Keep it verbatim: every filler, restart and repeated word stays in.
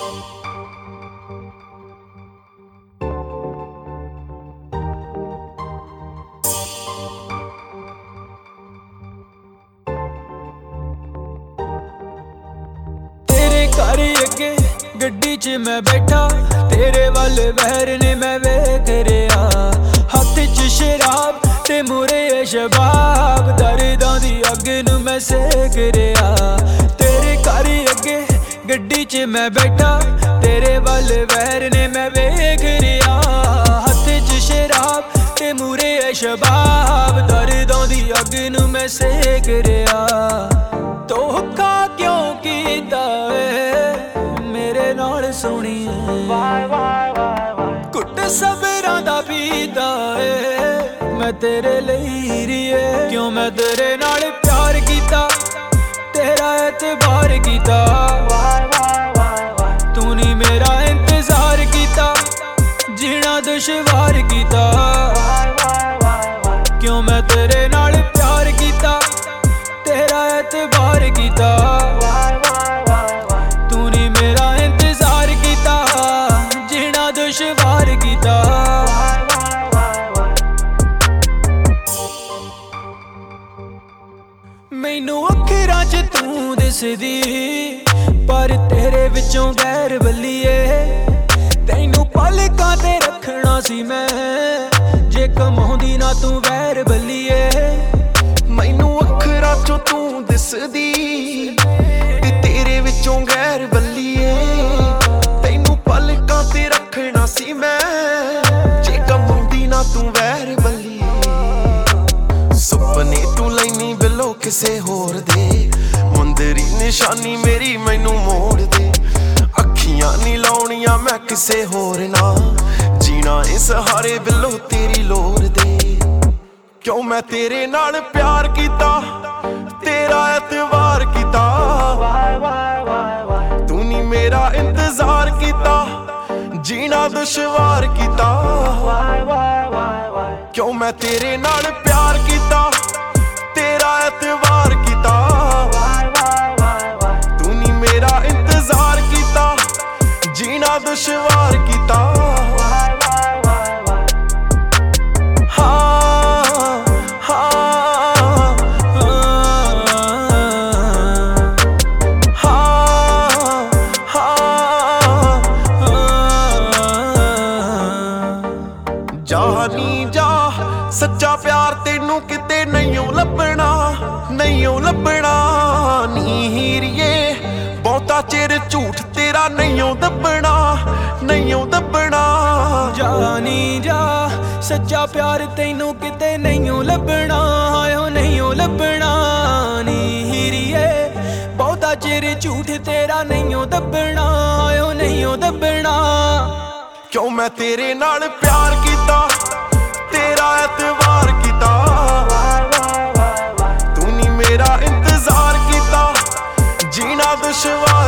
घर अगे गड्डी च मैं बैठा, तेरे वाल बहर ने मैं वेख रहा। हथ च शराब ते मुरे शबाब, दर्दां दी अग नूं मैं सेक रहा। तेरे घर अगे गड्डी च मैं बैठा, तेरे वाल बहर ने मैं वेख रहा। हथ च शराब ते मुरे शबाब, दर्दां दी अग नूं मैं सेक रहा। धोखा क्यों कीता मेरे नाल सोहणीए, घुट सबरां दा पीता है मैं तेरे लई रीए। क्यों मैं तेरे नाल प्यार कीता, तेरा एतबार कीता, तू नी मेरा इंतजार कीता, जीना दुश्वार कीता। क्यों मैं तेरे नाल प्यार कीता, तेरा एतबार कीता, तू नी मेरा इंतजार कीता, जीना दुश्वार कीता। मैनू अखरां च तू दिसदी, पर तेरे विचों गैर बल्लीए। तैनू पलकां ते रखना सी मैं, जे कमाउंदी ना तू वैर बल्लीए। मैनू अखरां चों तू दिसदी, ते तेरे विचों गैर बल्लीए। तैनू पलकां ते रखना सी मैं, जे कमाउंदी ना तू वैर बल्लीए। सुपने तू लैनी बिलो किसे होर दे, मुंदरी निशानी मेरी मैनू मोड़ दे। अखियां नी लाउणियां मैं किसे होर ना, जीना इस हारे बिलो तेरी लोर दे। क्यों मैं तेरे नाल प्यार कीता, तेरा एतबार कीता, तू नी मेरा इंतजार कीता, जीना दुश्वार कीता। क्यों मैं तेरे नाल प्यार कीता, तेरा एतबार कीता, तू नी मेरा इंतजार कीता, जीना दुश्वार कीता। जानी जा सच्चा प्यार तेनू किते नहीं लभना, नहीं लभना नी हीरिए। बहुता चिर झूठ तेरा नहीं दबना, नहीं दबना। जानी जा सच्चा प्यार तेनू किते नहीं लभना, नहीं लभना नी हीरिए। बहुता चिर झूठ तेरा नहीं दबना, नहीं दबना। क्यों मैं तेरे नाल प्यार कीता, तेरा एतबार कीता, तू नी मेरा इंतजार कीता, जीना दुश्वार